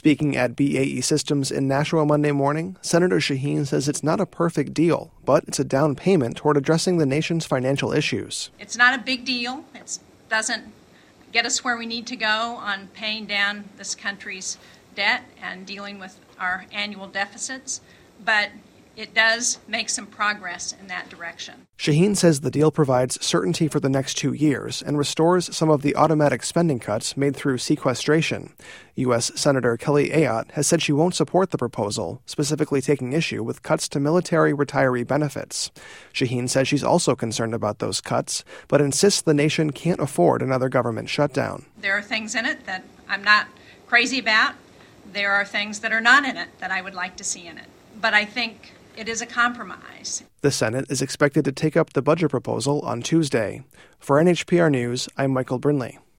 Speaking at BAE Systems in Nashua Monday morning, Senator Shaheen says it's not a perfect deal, but it's a down payment toward addressing the nation's financial issues. It's not a big deal. It doesn't get us where we need to go on paying down this country's debt and dealing with our annual deficits, but it does make some progress in that direction. Shaheen says the deal provides certainty for the next 2 years and restores some of the automatic spending cuts made through sequestration. U.S. Senator Kelly Ayotte has said she won't support the proposal, specifically taking issue with cuts to military retiree benefits. Shaheen says she's also concerned about those cuts, but insists the nation can't afford another government shutdown. There are things in it that I'm not crazy about. There are things that are not in it that I would like to see in it. But I think it is a compromise. The Senate is expected to take up the budget proposal on Tuesday. For NHPR News, I'm Michael Brinley.